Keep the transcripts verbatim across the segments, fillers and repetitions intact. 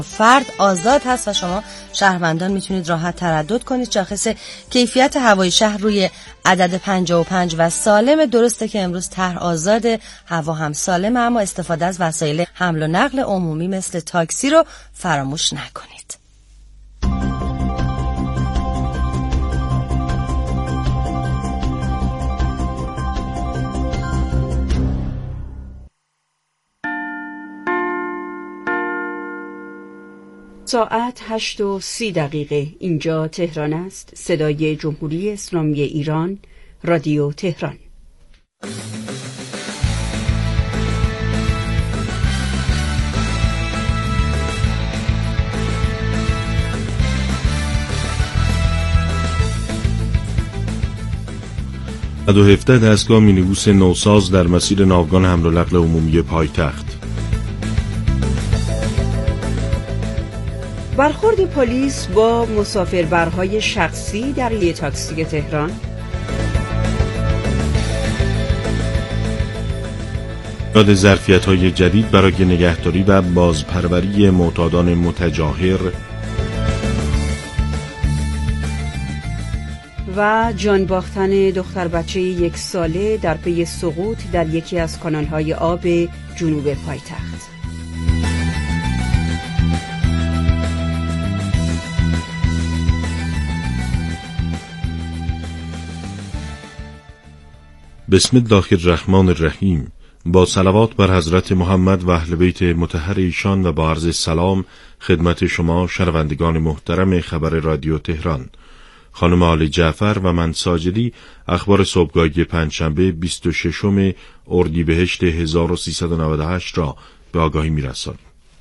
فرد آزاد هست و شما شهروندان میتونید راحت تردد کنید. شاخص کیفیت هوای شهر روی عدد پنجاه و پنج و سالم. درسته که امروز طرح آزاده، هوا هم سالمه، اما استفاده از وسایل حمل و نقل عمومی مثل تاکسی رو فراموش نکنید. ساعت هشت و سی دقیقه. اینجا تهران است. صدای جمهوری اسلامی ایران، رادیو تهران. صد و هفده دستگاه مینیبوس نوساز در مسیر ناوگان حمل و نقل عمومی پایتخت. برخورد پلیس با مسافربرهای شخصی در یک تاکسی تهران. ایجاد ظرفیت‌های جدید برای نگهداری و بازپروری معتادان متجاهر. و جان باختن دختر بچه یک ساله در پی سقوط در یکی از کانال‌های آب جنوب پایتخت. بسم الله الرحمن الرحیم. با صلوات بر حضرت محمد و اهل بیت مطهر ایشان و با عرض سلام خدمت شما شنوندگان محترم خبر رادیو تهران. خانم آل جعفر و من ساجدی اخبار صبحگاهی پنجشنبه بیست و ششم اردیبهشت هزار و سیصد و نود و هشت را به آگاهی می‌رسانیم.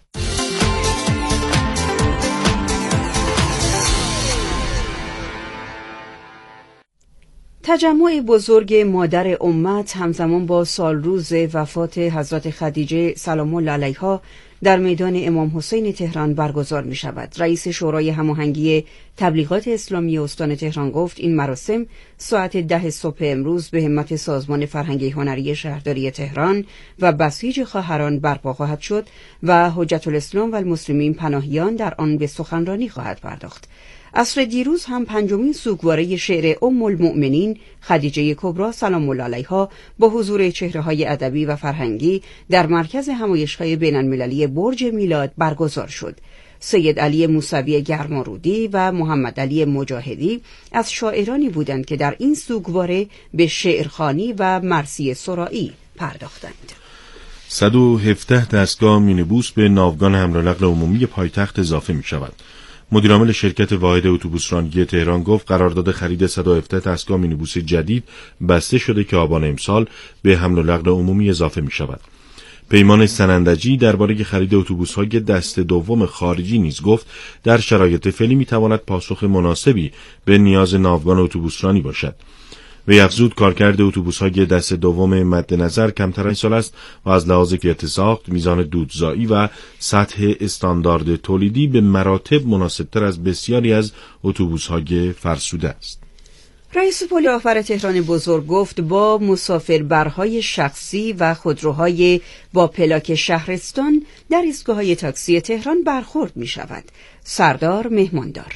تجمع بزرگ مادر امت همزمان با سالروز وفات حضرت خدیجه سلام الله علیها در میدان امام حسین تهران برگزار می شود. رئیس شورای هماهنگی تبلیغات اسلامی استان تهران گفت این مراسم ساعت ده صبح امروز به همت سازمان فرهنگی هنری شهرداری تهران و بسیج خواهران برپا خواهد شد و حجت الاسلام و المسلمین پناهیان در آن به سخنرانی خواهد پرداخت. عصر دیروز هم پنجمین سوگواره شعر ام المؤمنین خدیجه کبری سلام الله علیها با حضور چهره‌های ادبی و فرهنگی در مرکز همایش‌های بین‌المللی برج میلاد برگزار شد. سید علی موسوی گرمارودی و محمد علی مجاهدی از شاعرانی بودند که در این سوگواره به شعرخوانی و مرثیه سرائی پرداختند. صد و هفده دستگاه مینیبوس به ناوگان حمل و نقل عمومی پایتخت اضافه می شود. مدیرعامل شرکت واحد اتوبوسرانی تهران گفت قرارداد خرید صد و هفده دستگاه مینیبوس جدید بسته شده که آبان امسال به حمل و نقل عمومی اضافه می شود. پیمان سنندجی درباره خرید اتوبوس‌های دست دوم خارجی نیز گفت در شرایط فعلی می تواند پاسخ مناسبی به نیاز ناوگان اتوبوسرانی باشد. وی افزود کارکرد اتوبوس‌های دست دوم مد نظر کمتر از سال است و از لحاظ کیفیت ساخت، میزان دودزایی و سطح استاندارد تولیدی به مراتب مناسبتر از بسیاری از اتوبوس‌های فرسوده است. رئیس پل راهور تهران بزرگ گفت با مسافربرهای شخصی و خودروهای با پلاک شهرستان در ایستگاه‌های تاکسی تهران برخورد می‌شود. سردار مهماندار: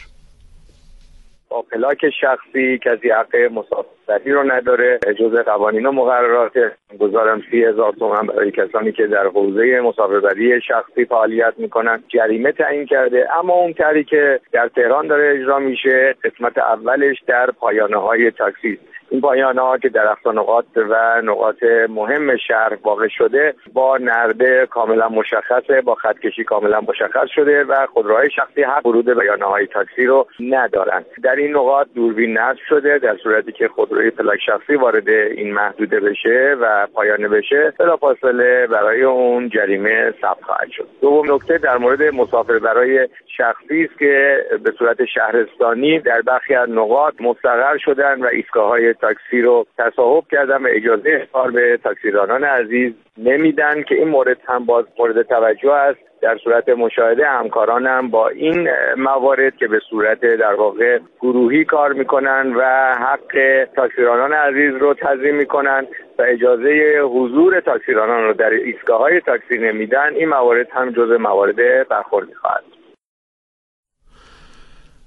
با پلاک شخصی کسی حق مسافربری رو نداره. جزء قوانین و مقررات گذارم سی هزار تومان برای کسانی که در حوزه مسافربری شخصی فعالیت میکنن جریمه تعیین کرده. اما اون طریقی که در تهران داره اجرا میشه قسمت اولش در پایانه های تاکسی. این پایانه ها که در اقصا نقاط و نقاط مهم شهر واقع شده با نرده کاملا مشخصه، با خطکشی کاملا مشخص شده و خودروهای شخصی حق ورود به پایانه های تاکسی رو ندارن. در این نقاط دوربین نصب شده، در صورتی که خودروی پلاک شخصی وارد این محدوده بشه و پایانه بشه بلافاصله برای اون جریمه ثبت خواهد شد. دوم نکته در مورد مسافر برای شخصی است که به صورت شهرستانی در برخی از نقاط مستقر شدن و ایستگاه‌های تاکسی رو تصاحب کردن و اجازه کار به تاکسیرانان عزیز نمیدن که این مورد هم باز مورد توجه است. در صورت مشاهده همکارانم با این موارد که به صورت در واقع گروهی کار میکنن و حق تاکسیرانان عزیز رو تضمین میکنن و اجازه حضور تاکسیرانان رو در ایستگاه‌های تاکسی نمیدن، این موارد هم جزء موارد برخوردی خواهد.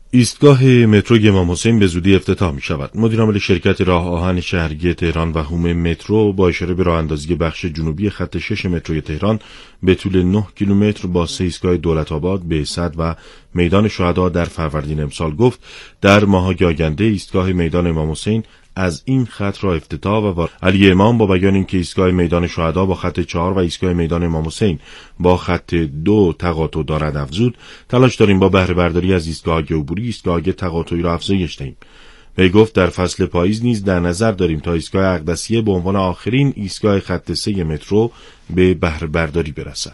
ایستگاه مترو امام حسین به زودی افتتاح می شود. مدیر عامل شرکت راه آهن شهرگی تهران و هوم مترو با اشاره به راه اندازی بخش جنوبی خط شش متروی تهران به طول نه کیلومتر با سه ایستگاه دولت‌آباد، بهزاد و میدان شهدا در فروردین امسال گفت در ماه‌های آینده ایستگاه میدان امام حسین از این خط را افتتاح و وارد. علی امام با بیان اینکه ایستگاه میدان شهدا با خط چهار و ایستگاه میدان امام حسین با خط دو تقاطع دارد افزود، تلاش داریم با بهره برداری از ایستگاه عبوری ایستگاه تقاطعی را افزایش دهیم. وی گفت در فصل پاییز نیز در نظر داریم تا ایستگاه اقدسیه به عنوان آخرین ایستگاه خط سه مترو به بهره برداری برسد.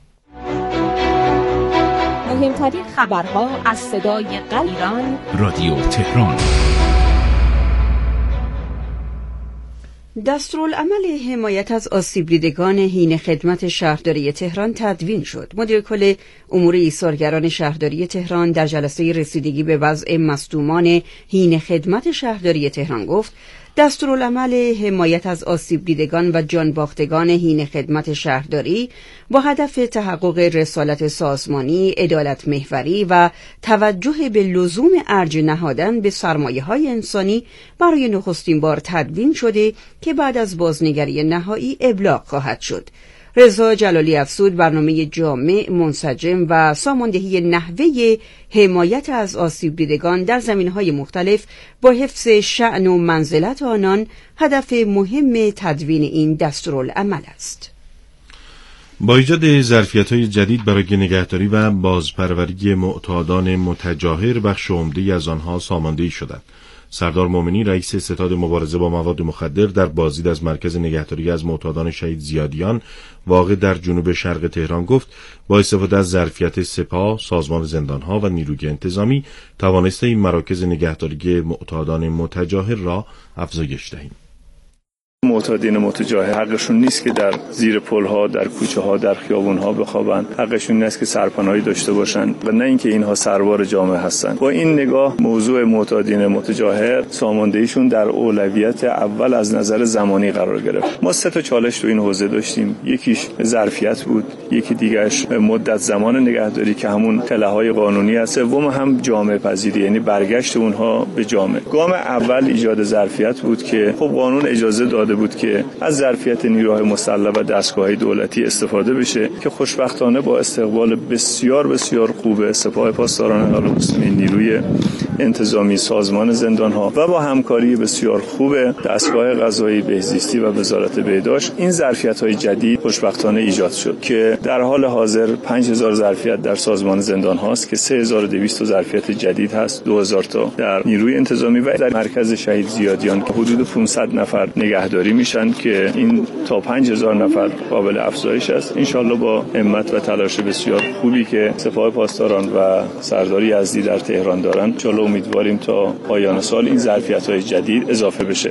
مهمترین خبرها از صدای قلب ایران رادیو تهران. دستورالعمل حمایت از آسیب دیدگان حین خدمت شهرداری تهران تدوین شد. مدیر کل امور ایثارگران شهرداری تهران در جلسه رسیدگی به وضع مصدومان حین خدمت شهرداری تهران گفت دستورالعمل حمایت از آسیب دیدگان و جانباختگان حین خدمت شهرداری با هدف تحقق رسالت سازمانی، عدالت محوری و توجه به لزوم ارج نهادن به سرمایه‌های انسانی برای نخستین بار تدوین شده که بعد از بازنگری نهایی ابلاغ خواهد شد. رضا جلالی افزود برنامه جامع، منسجم و ساماندهی نحوه حمایت از آسیب دیدگان در زمینه‌های مختلف با حفظ شأن و منزلت آنان هدف مهم تدوین این دستورالعمل است. با ایجاد ظرفیت‌های جدید برای نگهداری و بازپروری معتادان متجاهر بخش عمده‌ای از آنها ساماندهی شدند. سردار مومنی رئیس ستاد مبارزه با مواد مخدر در بازدید از مرکز نگهداری از معتادان شهید زیادیان واقع در جنوب شرق تهران گفت با استفاده از ظرفیت سپاه، سازمان زندانها و نیروی انتظامی توانسته این مراکز نگهداری معتادان متجاهر را افزایش دهیم. معتادین متجاهر حقشون نیست که در زیر پل‌ها، در کوچه‌ها، در خیابون‌ها بخوابن. حقشون نیست که سرپناهی داشته باشن و نه اینکه اینها سربار جامعه هستن. با این نگاه موضوع معتادین متجاهر ساماندهیشون در اولویت اول از نظر زمانی قرار گرفت. ما سه تا چالش تو این حوزه داشتیم. یکیش ظرفیت بود، یکی دیگه‌اش مدت زمان نگهداری که همون تله‌های قانونی است، سوم هم جامعه پذیری یعنی برگشت اونها به جامعه. گام اول ایجاد ظرفیت بود که خب قانون اجازه داده بود که از ظرفیت نیروهای مسلح و دستگاه‌های دولتی استفاده بشه که خوشبختانه با استقبال بسیار بسیار خوب سپاه پاسداران انقلاب اسلامی، نیروی انتظامی، سازمان زندان‌ها و با همکاری بسیار خوب دستگاه قضایی، بهزیستی و وزارت بهداشت این ظرفیت‌های جدید خوشبختانه ایجاد شد که در حال حاضر پنج هزار ظرفیت در سازمان زندان‌هاست که سه هزار و دویست ظرفیت جدید هست، دو هزار تا در نیروی انتظامی و در مرکز شهید زیادیان که حدود پانصد نفر نگهداری میشن که این تا پنج هزار نفر قابل افزایش است. انشالله با همت و تلاش بسیار خوبی که سپاه پاسداران و سردار یزدی در تهران دارن چاله امیدواریم تا پایان سال این ظرفیت‌های جدید اضافه بشه.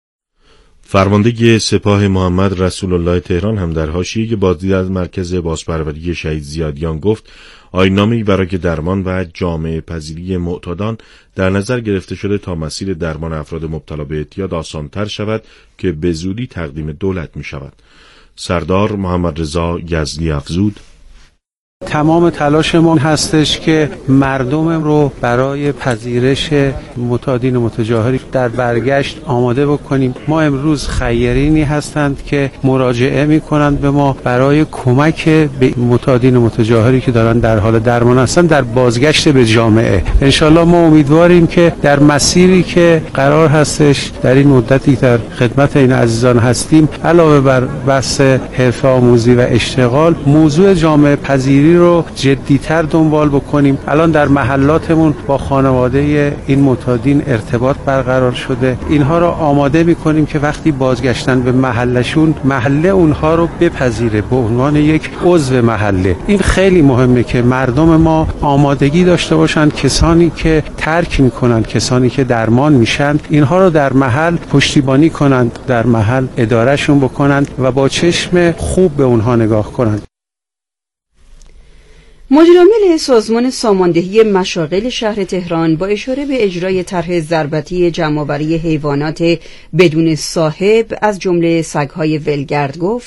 فرمانده سپاه محمد رسول الله تهران هم در حاشیه بازدید از مرکز بازپروری شهید زیادیان گفت آیین‌نامه‌ای برای درمان و جامعه پذیری معتادان در نظر گرفته شده تا مسیر درمان افراد مبتلا به اعتیاد آسان‌تر شود که به زودی تقدیم دولت می‌شود. سردار محمد رضا یزدی افزود تمام تلاشمون هستش که مردم رو برای پذیرش معتادین متجاهری در برگشت آماده بکنیم. ما امروز خیرینی هستند که مراجعه میکنند به ما برای کمک به معتادین متجاهری که دارن در حال درمان هستن در بازگشت به جامعه. انشالله ما امیدواریم که در مسیری که قرار هستش در این مدتی در خدمت این عزیزان هستیم علاوه بر بحث حرفه آموزی و اشتغال موضوع جامعه پذیری رو جدی‌تر دنبال بکنیم. الان در محلاتمون با خانواده این معتادین ارتباط برقرار شده. اینها رو آماده می‌کنیم که وقتی بازگشتن به محلشون محله اونها رو بپذیره به عنوان یک عضو محله. این خیلی مهمه که مردم ما آمادگی داشته باشند کسانی که ترک می‌کنن، کسانی که درمان میشن اینها رو در محل پشتیبانی کنند، در محل ادارهشون بکنند و با چشم خوب به اونها نگاه کنند. مدیرعامل سازمان ساماندهی مشاغل شهر تهران با اشاره به اجرای طرح ضربتی جمع‌آوری حیوانات بدون صاحب از جمله سگ‌های ولگرد گفت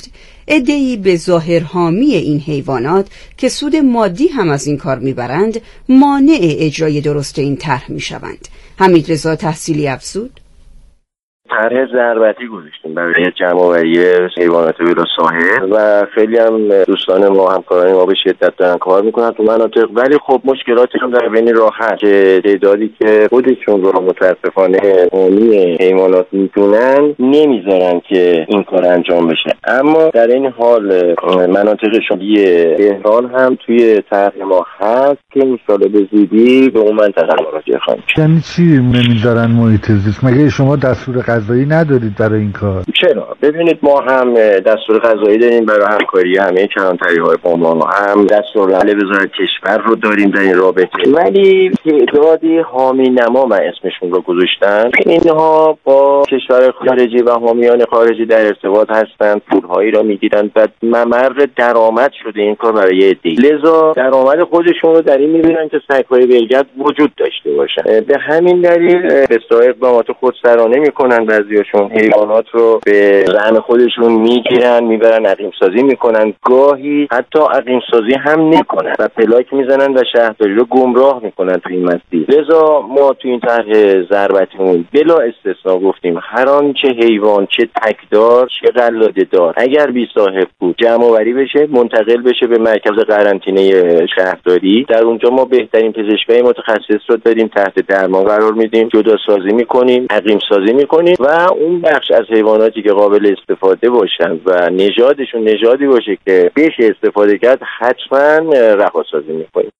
عده‌ای به ظاهر حامی این حیوانات که سود مادی هم از این کار میبرند مانع اجرای درست این طرح میشوند. حمید رضا تحصیلی افزود: طرح ضربتی گذاشتیم برای جمع‌آوری حیوانات بلا ساحل و خیلی هم دوستان ما همکاران ما به شدت دارن کار میکنن تو مناطق، ولی خب مشکلاتی هم در بین راه هست که تعدادی که خودشون رو متاسفانه حامی حیوانات میدونن نمیذارن که این کار انجام بشه. اما در این حال مناطق شمالی تهران هم توی طرح ما هست که ان شاءالله به زودی به اون منطقه مراجعه خواهیم کرد. یعنی چی نمیذارن محیط زیست؟ مگه شما دستور قضایی ندارید برای این کار؟ چرا؟ ببینید ما هم دستور قضایی داریم برای همکاری همه کلانتری‌های بمبان، هم دستور عمل وزارت کشور رو داریم در این رابطه، ولی تعدادی حامی نما من اسمشون رو گذاشتم. اینها با کشور خارجی و حامیان خارجی در ارتباط هستند، پولهایی را میگیرند و ممر درآمد شده این کار برای عده‌ای، لذا درآمد خودشون رو در این میبینن که سگ‌های ولگرد وجود داشته باشن. به همین دلیل به اقدامات خودسرانه میکنن، بعضیاشون حیوانات رو به رحم خودشون میگیرن میبرن عقیم سازی میکنن، گاهی حتی عقیم سازی هم نمیکنن و پلاک میزنن و شهرداری رو گمراه میکنن تو این مسیر. لذا ما تو این طرح ضربتیمون بلا استثنا گفتیم هر آنچه حیوان، چه تکدار چه قلاده دار، اگر بی صاحب بود جمع آوری بشه، منتقل بشه به مرکز قرنطینه شهرداری. در اونجا ما بهترین پزشکای متخصص رو داریم، تحت درمان قرار میدیم، جدا سازی میکنیم، عقیم سازی میکنیم و اون بخش از حیواناتی که قابل استفاده باشن و نژادشون نژادی باشه که بشه استفاده کرد حتما رهاسازی میکنیم.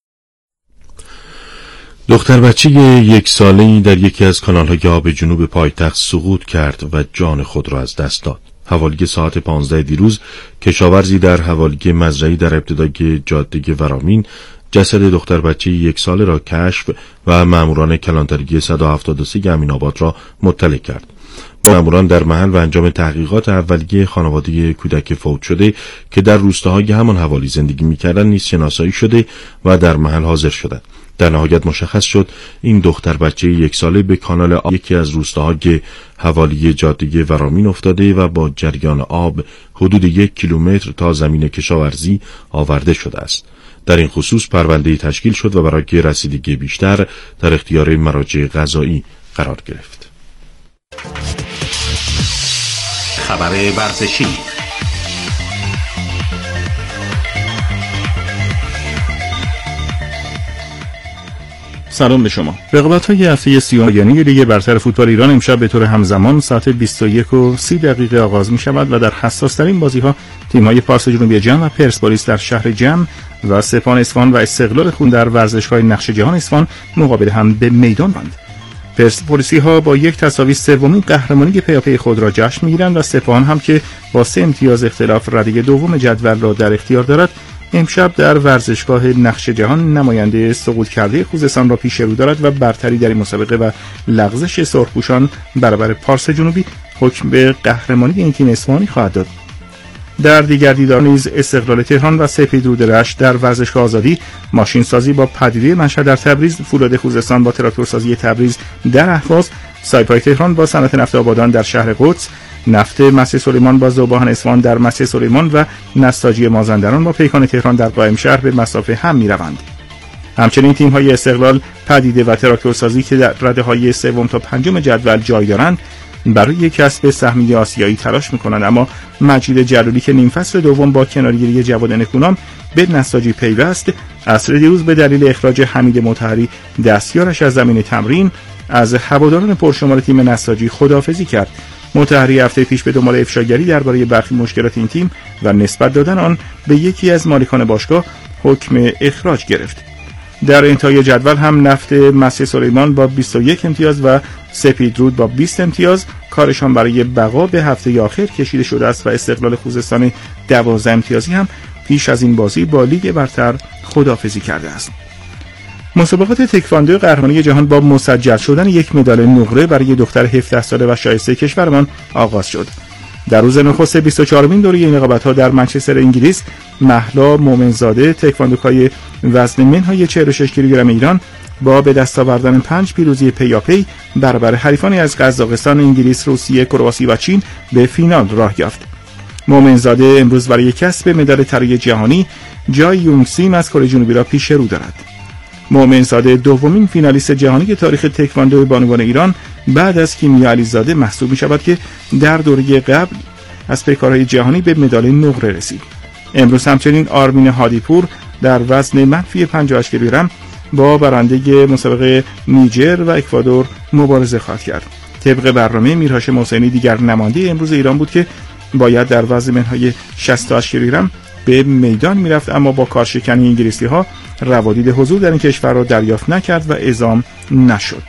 دختر بچه یک ساله‌ای در یکی از کانال‌های آب جنوب پایتخت سقوط کرد و جان خود را از دست داد. حوالی ساعت پانزده دیروز کشاورزی در حوالی مزرعی در ابتدای جاده ورامین جسد دختر بچه یک ساله را کشف و ماموران کلانتری صد و هفتاد و سه امین‌آباد را مطلع کرد. ماموران در محل و انجام تحقیقات اولیه خانواده کودک فوت شده که در روستاهای همان حوالی زندگی می‌کردند نیز شناسایی شده و در محل حاضر شدند. در نهایت مشخص شد این دختر بچه یک ساله به کانال آب یکی از روستاهای حوالی جاده ورامین افتاده و با جریان آب حدود یک کیلومتر تا زمین کشاورزی آورده شده است. در این خصوص پرونده تشکیل شد و برای رسیدگی بیشتر در اختیار مراجع قضایی قرار گرفت. خبر ورزشی. سلام به شما. رقابت‌های هفته سیاه‌یانه لیگ برتر فوتبال ایران امشب به طور همزمان ساعت بیست و یک و سی دقیقه آغاز می‌شود و در حساس‌ترین بازی‌ها تیم‌های پارس جنوبی جم و پرسپولیس در شهر جم و سپاهان اصفهان و استقلال خون در ورزشگاه نقش جهان اصفهان مقابل هم به میدان بند. پرسپولیسی‌ها با یک تساوی سومین قهرمانی پیاپی خود را جشن می‌گیرند و سپاهان هم که با سه امتیاز اختلاف رده دوم جدول را در اختیار دارد امشب در ورزشگاه نقش جهان نماینده سقوط کرده خوزستان را پیش رو دارد و برتری در این مسابقه و لغزش سرخپوشان برابر پارس جنوبی حکم به قهرمانی این تیم اصفهانی خواهد داد. در دیگر دیدار نیز استقلال تهران و سپیدرود رشت در ورزشگاه آزادی، ماشین سازی با پدیده مشهد در تبریز، فولاد خوزستان با تراکتورسازی تبریز در اهواز، سایپای تهران با صنعت نفت آبادان در شهر قدس، نفت مسجد سلیمان با ذوباهن اصفهان در مسجد سلیمان و نساجی مازندران با پیکان تهران در قائم شهر به مسافه هم می‌روند. همچنین تیم‌های استقلال، پدیده و تراکتورسازی که در رده‌های سوم تا پنجم جدول جای دارند برای کسب سهمیه آسیایی تلاش می‌کنند، اما مجید جلالی که نیم فصل دوم با کنارگیری جواد نکونام به نساجی پیوست، عصر دیروز به دلیل اخراج حمید مطهری دستیارش از زمین تمرین از هواداران پرشمار تیم نساجی خداحافظی کرد. مطهری هفته پیش به دنبال افشاگری درباره برخی مشکلات این تیم و نسبت دادن آن به یکی از مالکان باشگاه حکم اخراج گرفت. در انتهای جدول هم نفت مسجد سلیمان با بیست و یک امتیاز و سپیدرود با بیست امتیاز کارشان برای بقا به هفته آخر کشیده شده است و استقلال خوزستان دوازده امتیازی هم پیش از این بازی با لیگ برتر خداحافظی کرده است. مسابقات تکواندو قهرمانی جهان با مسجل شدن یک مدال نقره برای دختر هفده ساله و شایسته کشورمان آغاز شد. در روز نخست بیست و چهارمین دوره این رقابت‌ها در منچستر انگلیس، مهلا مومنزاده تکواندوکای وزن منهای چهل و شش کیلوگرم ایران با به دست آوردن پنج پیروزی پیاپی برابر حریفانی از قزاقستان، انگلیس، روسیه، کرواسی و چین به فینال راه یافت. مومنزاده امروز برای کسب مدال طلای جهانی جای یونگ سیم از کره جنوبی را پیش رو دارد. مومنزاده دومین فینالیست جهانی تاریخ تکواندو بانوان ایران بعد از کیمیا علیزاده محسوب می شود که در دوره قبل از پیکارهای جهانی به مدال نقره رسید. امروز همچنین آرمین هادیپور در وزن منفی پنجاه و هشت کیلوگرم با برنده مسابقه نیجر و اکوادور مبارزه خواهد کرد. طبق برنامه میرهاشم حسینی دیگر نماینده امروز ایران بود که باید در وزن منهای شصت و هشت کیلوگرم به میدان میرفت، اما با کارشکنی انگلیسی ها روادید حضور در این کشور را دریافت نکرد و اعزام نشد.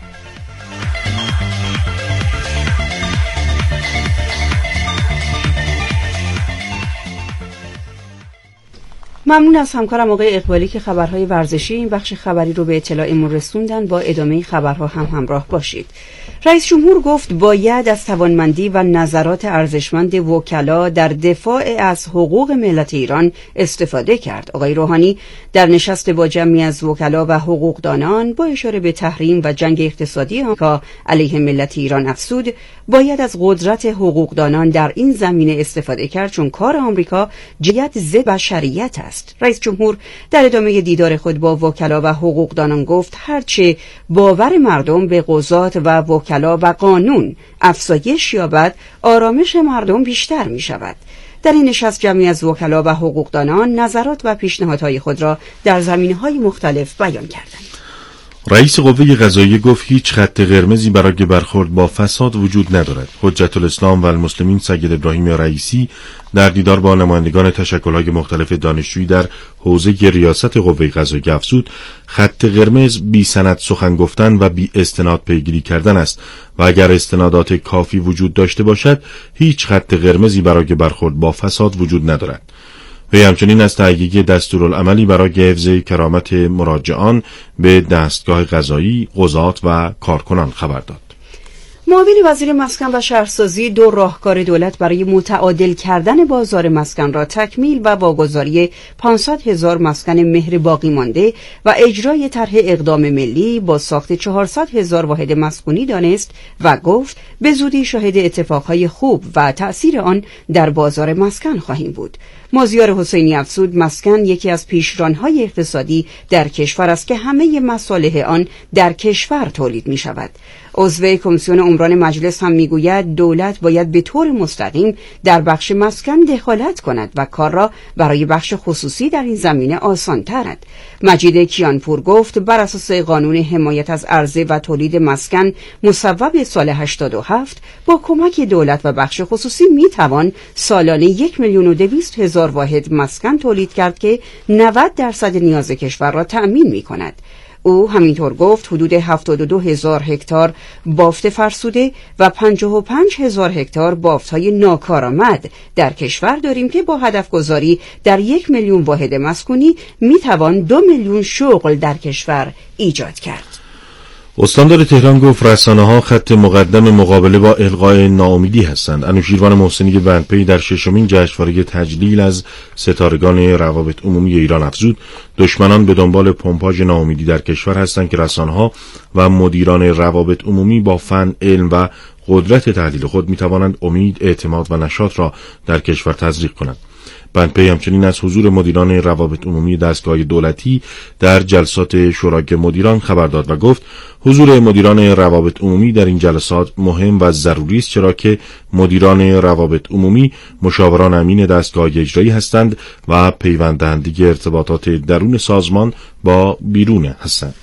ممنون از همکارم آقای اقبالی که خبرهای ورزشی این بخش خبری رو به اطلاعمون رسوندن. با ادامه خبرها هم همراه باشید. رئیس جمهور گفت باید از توانمندی و نظرات ارزشمند وکلا در دفاع از حقوق ملت ایران استفاده کرد. آقای روحانی در نشست با جمعی از وکلا و حقوقدانان با اشاره به تحریم و جنگ اقتصادی آمریکا علیه ملت ایران افزود باید از قدرت حقوقدانان در این زمینه استفاده کرد، چون کار آمریکا جهت ضد بشریت است. رئیس جمهور در ادامه دیدار خود با وکلا و حقوقدانان گفت هرچه باور مردم به قضات و وکلا و قانون افزایش یابد، آرامش مردم بیشتر می شود. در این نشست جمعی از وکلا و حقوقدانان نظرات و پیشنهادهای خود را در زمینه‌های مختلف بیان کردند. رئیس قوه قضاییه گفت هیچ خط قرمزی برای برخورد با فساد وجود ندارد. حجت الاسلام و المسلمین سید ابراهیم رئیسی در دیدار با نمایندگان تشکل‌های مختلف دانشجویی در حوزه ریاست قوه قضاییه افزود خط قرمز بی سند سخن گفتن و بی استناد پیگیری کردن است و اگر استنادات کافی وجود داشته باشد هیچ خط قرمزی برای برخورد با فساد وجود ندارد. وی همچنین از تحقیق دستورالعملی برای حفظ کرامت مراجعان به دستگاه قضایی، قضات و کارکنان خبر داد. معاون وزیر مسکن و شهرسازی دو راهکار دولت برای متعادل کردن بازار مسکن را تکمیل و واگذاری پانصد هزار مسکن مهر باقی مانده و اجرای طرح اقدام ملی با ساخت چهارصد هزار واحد مسکونی دانست و گفت به زودی شاهد اتفاقهای خوب و تأثیر آن در بازار مسکن خواهیم بود. مازیار حسینی افزود مسکن یکی از پیشرانهای اقتصادی در کشور است که همه مصالح آن در کشور تولید می شود. عضو کمیسیون عمران مجلس هم میگوید دولت باید به طور مستقیم در بخش مسکن دخالت کند و کار را برای بخش خصوصی در این زمینه آسان ترد. مجید کیانپور گفت بر اساس قانون حمایت از عرضه و تولید مسکن مصوب سال هشتاد و هفت با کمک دولت و بخش خصوصی می توان سالانه یک میلیون و دویست هزار واحد مسکن تولید کرد که نود درصد نیاز کشور را تأمین می کند. او همینطور گفت حدود هفتاد و دو هزار هکتار بافت فرسوده و پنجاه و پنج هزار هکتار بافت‌های ناکارآمد در کشور داریم که با هدف گذاری در یک میلیون واحد مسکونی میتوان دو میلیون شغل در کشور ایجاد کرد. استاندار تهران گفت رسانه‌ها خط مقدم مقابله با القای ناامیدی هستند. انوشیروان محسنی بندپی در ششمین جشنواره تجلیل از ستارگان روابط عمومی ایران افزود دشمنان به دنبال پمپاژ ناامیدی در کشور هستند که رسانه‌ها و مدیران روابط عمومی با فن، علم و قدرت تحلیل خود می‌توانند امید، اعتماد و نشاط را در کشور تزریق کنند. بندپی همچنین از حضور مدیران روابط عمومی دستگاه دولتی در جلسات شورای مدیران خبر داد و گفت حضور مدیران روابط عمومی در این جلسات مهم و ضروری است، چرا که مدیران روابط عمومی مشاوران امین دستگاه اجرایی هستند و پیوند دهنده ارتباطات درون سازمان با بیرون هستند.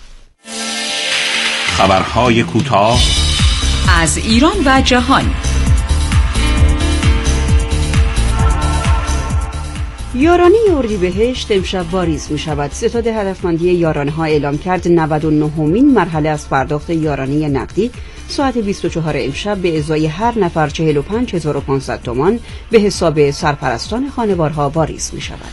خبرهای کوتاه از ایران و جهان. یارانه اردیبهشت امشب واریز می شود. ستاد هدفمندی یارانه ها اعلام کرد نود و نهمین مرحله از پرداخت یارانه نقدی ساعت بیست و چهار امشب به ازای هر نفر چهل و پنج هزار و پانصد تومان به حساب سرپرستان خانوارها واریز می شود.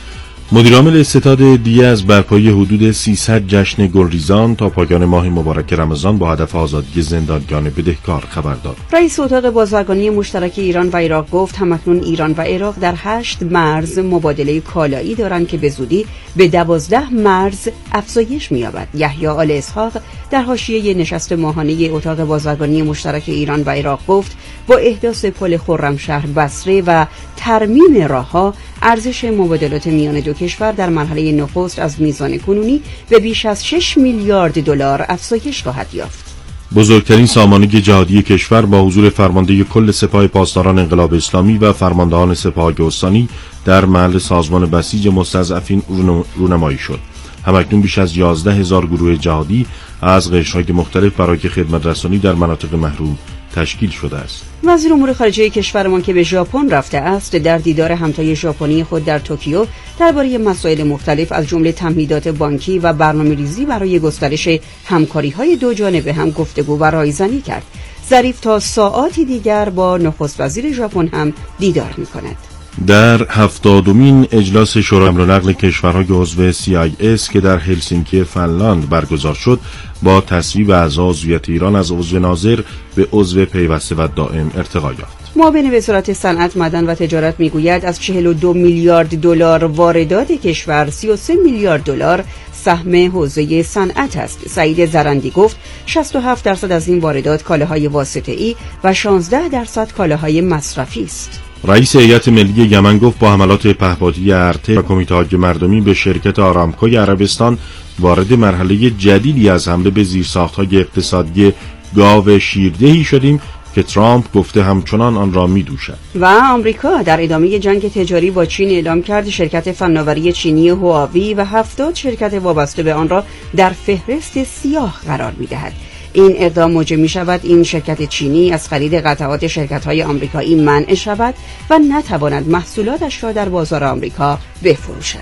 مدیرعامل استاد دیه از برپایی حدود سیصد جشن گلریزان تا پایان ماه مبارک رمضان با هدف آزادی زندانیان بدهکار خبر داد. رئیس اتاق بازرگانی مشترک ایران و عراق گفت همکنون ایران و عراق در هشت مرز مبادله کالایی دارند که به زودی به دوازده مرز افزایش می‌یابد. یحیی آل اسحاق در حاشیه نشست ماهانه اتاق بازرگانی مشترک ایران و عراق گفت با احداث پل خرمشهر بصره و ترمیم راه‌ها ارزش مبادلات میان دو کشور در مرحله نخست از میزان کنونی به بیش از شش میلیارد دلار افزایش خواهد یافت. بزرگترین سامانه جهادی کشور با حضور فرمانده کل سپاه پاسداران انقلاب اسلامی و فرماندهان سپاه استانی در محل سازمان بسیج مستضعفین رونمایی شد. همکنون بیش از یازده هزار گروه جهادی از قشرهای مختلف برای خدمت رسانی در مناطق محروم تشکیل شده است. وزیر امور خارجه کشورمان که به ژاپن رفته است در دیدار همتای ژاپنی خود در توکیو درباره مسائل مختلف از جمله تمهیدات بانکی و برنامه‌ریزی برای گسترش همکاری‌های دو جانبه هم گفتگو و رایزنی کرد. ظریف تا ساعاتی دیگر با نخست وزیر ژاپن هم دیدار می‌کند. در هفتادمین اجلاس شورای امر و نقل کشورهای عضو سی آی اس که در هلسینکی فنلاند برگزار شد با تصویب اعضا عضویت ایران از عضو ناظر به عضو پیوسته و دائم ارتقا یافت. معاون وزارت صنعت، معدن و تجارت میگوید از چهل و دو میلیارد دلار واردات کشور سی و سه میلیارد دلار سهم حوزه صنعت است. سعید زرندی گفت شصت و هفت درصد از این واردات کالاهای واسطه‌ای و شانزده درصد کالاهای مصرفی است. رئیس هیئت ملی یمن گفت با حملات پهپادی ارتش و کمیته‌های مردمی به شرکت آرامکوی عربستان وارد مرحله جدیدی از حمله به زیرساخت‌های اقتصادی گاو شیردهی شدیم که ترامپ گفته همچنان آن را می‌دوشد. و آمریکا در ادامه جنگ تجاری با چین اعلام کرد شرکت فناوری چینی هواوی و هفتاد شرکت وابسته به آن را در فهرست سیاه قرار می‌دهد. این اقدام موجب می شود این شرکت چینی از خرید قطعات شرکت‌های آمریکایی منع شود و نتواند محصولاتش را در بازار آمریکا بفروشد.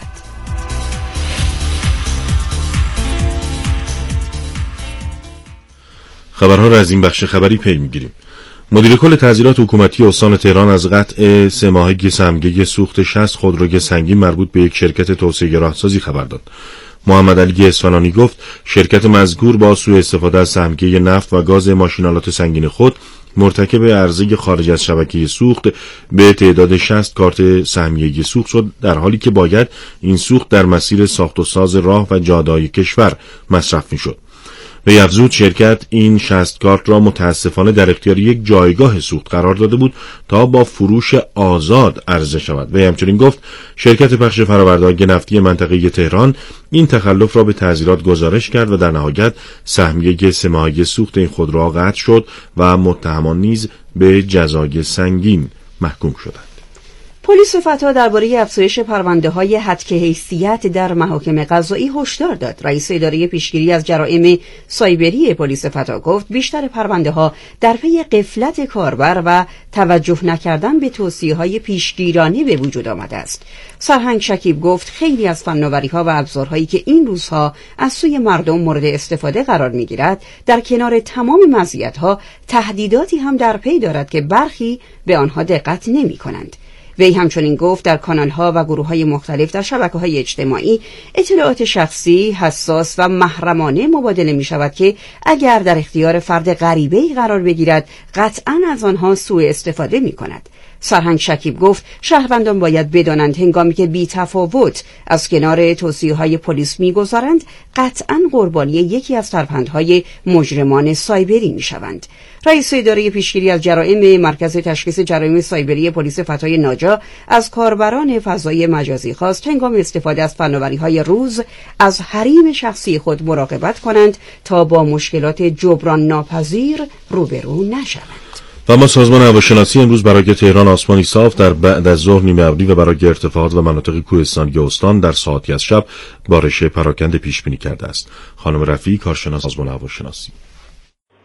خبرها را از این بخش خبری پی می‌گیریم. مدیر کل تحصیلات حکومتی استان تهران از قطع سه ماهگی سهمگیری سوخت شصت خودروی سنگین مربوط به یک شرکت توسعه راهسازی خبر داد. محمد علی اصفهانی گفت شرکت مذکور با سوء استفاده از سهمگیری نفت و گاز ماشین‌آلات سنگین خود مرتکب عرضه خارج از شبکه سوخت به تعداد شصت کارت سهمیه‌ای سوخت شد، در حالی که باید این سوخت در مسیر ساخت و ساز راه و جاده‌های کشور مصرف می‌شد. به افزود شرکت این شصت کارت را متاسفانه در اختیار یک جایگاه سوخت قرار داده بود تا با فروش آزاد عرضه شود. و همچنین گفت شرکت پخش فرآورده‌های نفتی منطقه تهران این تخلف را به تعزیرات گزارش کرد و در نهایت سهمیه سه ماهه سوخت این خودروها قطع شد و متهمان نیز به جزای سنگین محکوم شدند. پلیس فتا درباره افزایش پرونده‌های هتک حیثیت در محاکم قضایی هشدار داد. رئیس اداره پیشگیری از جرائم سایبری پلیس فتا گفت بیشتر پرونده‌ها در پی غفلت کاربر و توجه نکردن به توصیه‌های پیشگیرانه به وجود آمده است. سرهنگ شکیب گفت خیلی از فناوری‌ها و ابزارهایی که این روزها از سوی مردم مورد استفاده قرار می‌گیرد در کنار تمام مزیت‌ها تهدیداتی هم در پی دارد که برخی به آنها دقت نمی‌کنند. وی همچنین گفت در کانال‌ها و گروه‌های مختلف در شبکه‌های اجتماعی اطلاعات شخصی، حساس و محرمانه مبادله می‌شود که اگر در اختیار فرد غریبه‌ای قرار بگیرد قطعاً از آنها سوء استفاده می‌کند. سرهنگ شکیب گفت شهروندان باید بدانند هنگامی که بی تفاوت از کنار توصیه‌های پلیس می‌گذارند قطعاً قربانی یکی از ترفندهای مجرمان سایبری می‌شوند. رئیس اداره پیشگیری از جرائم مرکز تشخیص جرایم سایبری پلیس فتای ناجا از کاربران فضای مجازی خواست هنگام استفاده از فناوری‌های روز از حریم شخصی خود مراقبت کنند تا با مشکلات جبران ناپذیر روبرو نشوند. و اما سازمان هواشناسی امروز برای تهران آسمانی صاف در بعد از ظهر نیمه ابری و برای ارتفاعات و مناطق کوهستانی استان در ساعاتی از شب بارش پراکنده پیش بینی کرده است. خانم رفیعی، کارشناس سازمان هواشناسی: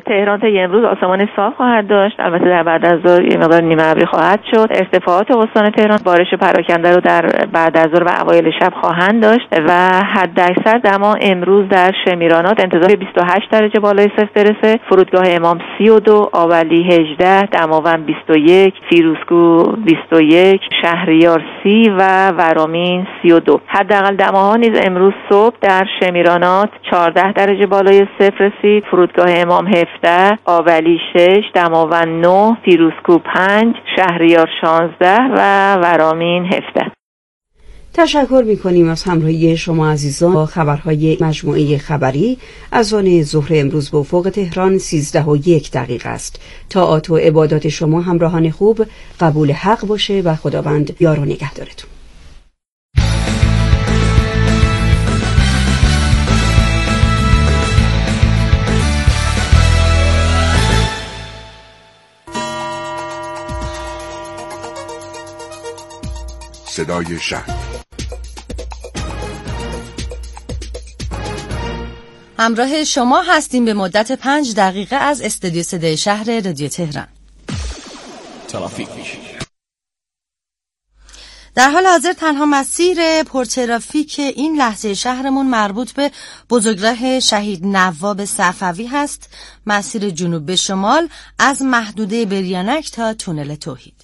تهران تا امروز آسمان صاف خواهد داشت، البته در بعد از ظهر یه مقدار نیمه ابری خواهد شد. ارتفاعات استان تهران بارش پراکنده رو در بعد از ظهر و اوایل شب خواهند داشت و حداکثر دما امروز در شمیرانات انتظار بیست و هشت درجه بالای صفر برسه، فرودگاه امام سی و دو، آولی هجده، دماوند بیست و یک، فیروزکوه بیست و یک، شهریار سی و ورامین سی و دو. حداقل دماها نیز امروز صبح در شمیرانات چهارده درجه بالای صفر رسید، فرودگاه امام هفده، آولی شش، دماوند نه، فیروزکوه پنج، شهریار شانزده و ورامین هفده. تشکر می‌کنیم از همراهی شما عزیزان با خبرهای مجموعه خبری از آن ظهر امروز به افق تهران سیزده و یک دقیقه است. طاعات و عبادات شما همراهان خوب قبول حق باشه و خداوند یار و نگهدارتون. صدای شهر. همراه شما هستیم به مدت پنج دقیقه از استودیو صدای شهر رادیو تهران. ترافیک. در حال حاضر تنها مسیر پرترافیک این لحظه شهرمون مربوط به بزرگراه شهید نواب صفوی هست، مسیر جنوب به شمال از محدوده بریانک تا تونل توحید.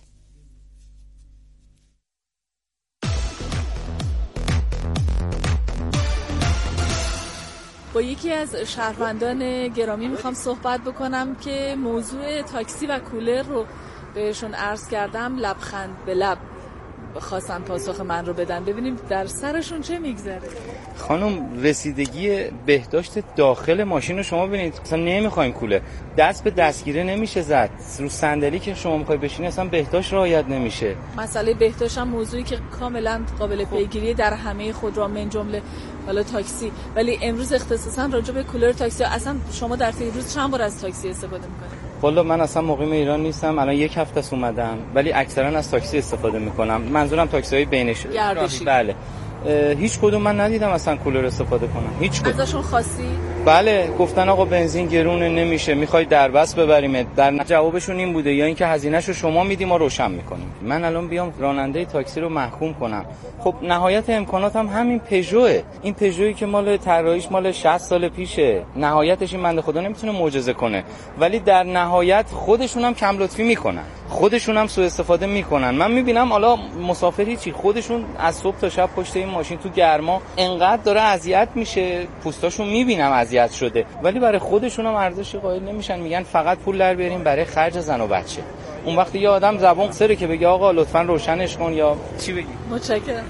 با یکی از شهروندان گرامی میخوام صحبت بکنم که موضوع تاکسی و کولر رو بهشون عرض کردم، لبخند به لب خواستن پاسخ من رو بدن. ببینیم در سرشون چه میگذره. خانم، رسیدگی بهداشت داخل ماشین رو شما ببینید، اصلا نمیخوایم کوله، دست به دستگیره نمیشه زد، رو صندلی که شما میخوای بشینی اصلا بهداشت رعایت نمیشه. مسئله بهداشت هم موضوعی که کاملا قابل پیگیری در همه خودرو من جمله حالا تاکسی، ولی امروز اختصاصا راجع به کولر تاکسی، اصلا شما در طی روز چند بار از تاکسی استفاده میکنید؟ والا من اصلا مقیم ایران نیستم، الان یک هفته است اومدم، ولی اکثرا از تاکسی استفاده میکنم. منظورم تاکسی‌های بینش گردشی. بله. هیچ کدوم من ندیدم اصلا کولر استفاده کنم، هیچ کدوم. ازشون خواستی؟ بله، گفتن آقا بنزین گرونه نمیشه، میخوای در بس ببریم. در جوابشون این بوده یا اینکه هزینه‌شو شما میدی ما روشن میکنیم. من الان بیام راننده تاکسی رو محکوم کنم؟ خب نهایت امکاناتم هم همین پژوئه. این پژویی که مال طراحیش مال شصت سال پیشه، نهایتش این بنده خدا نمیتونه معجزه کنه، ولی در نهایت خودشون هم کم لطفی میکنن، خودشون هم سوء استفاده میکنن. من میبینم حالا مسافری چی، خودشون از صبح تا شب پشت این ماشین تو گرما انقدر داره اذیت میشه، پوستاشون میبینم اذیت شده، ولی برای خودشون هم ارزشی قائل نمیشن، میگن فقط پول در بیاریم برای خرج زن و بچه. اون وقت یه آدم زبون سره که بگه آقا لطفاً روشنش کن یا چی بگی. متشکرم.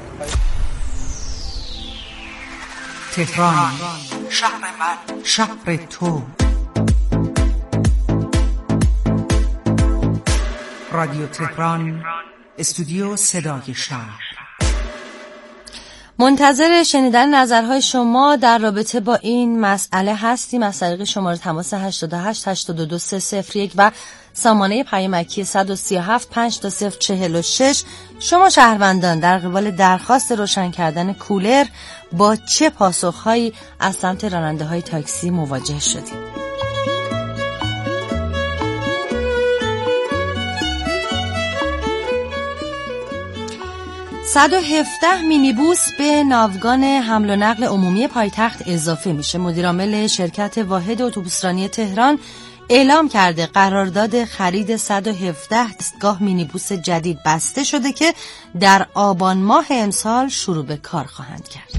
تهران، شهر من، شهر تو. رادیو تهران، استودیو صدای شهر. منتظر شنیدن نظرهای شما در رابطه با این مسئله هستیم از طریق شماره تماس هشت هشت هشت دو سه صفر یک و سامانه پیامکی صد و سی و هفت پنج دو صفر چهل و شش. شما شهروندان در قبال درخواست روشن کردن کولر با چه پاسخهایی از سمت راننده های تاکسی مواجه شدید؟ صد و هفده مینیبوس به ناوگان حمل و نقل عمومی پایتخت اضافه میشه. مدیرعامل شرکت واحد اتوبوسرانی تهران اعلام کرده قرارداد خرید صد و هفده دستگاه مینیبوس جدید بسته شده که در آبان ماه امسال شروع به کار خواهند کرد.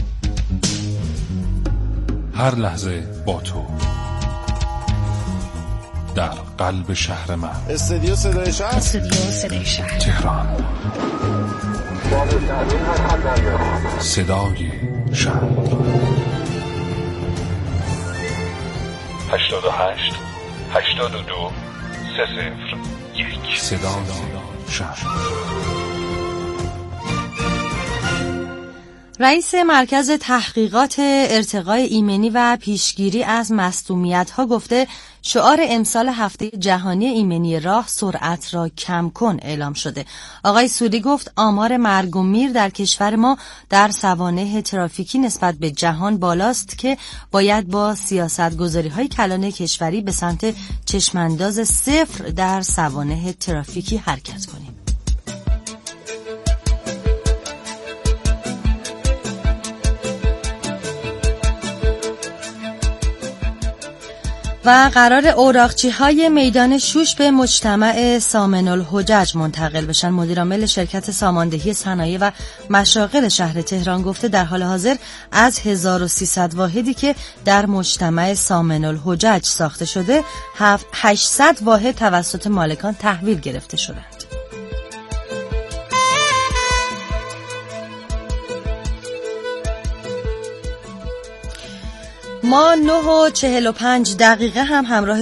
هر لحظه با تو در قلب شهر من. استودیو صدای شهر. استودیو صدای شهر تهران. صدای شهر. هشتاد و هشت هشتاد و دو سه صفر یک. صدای شهر. رئیس مرکز تحقیقات ارتقای ایمنی و پیشگیری از مصدومیت‌ها گفته شعار امسال هفته جهانی ایمنی راه سرعت را کم کن اعلام شده. آقای سوری گفت آمار مرگ و میر در کشور ما در سوانح ترافیکی نسبت به جهان بالاست که باید با سیاست‌گذاری‌های کلان کشوری به سمت چشمانداز صفر در سوانح ترافیکی حرکت کنیم. و قرار اوراقچی‌های میدان شوش به مجتمع سامن الحجج منتقل بشن. مدیرعامل شرکت ساماندهی صنایع و مشاغل شهر تهران گفته در حال حاضر از هزار و سیصد واحدی که در مجتمع سامن الحجج ساخته شده هشتصد واحد توسط مالکان تحویل گرفته شدند. ما نه و چهل و پنج دقیقه هم همراه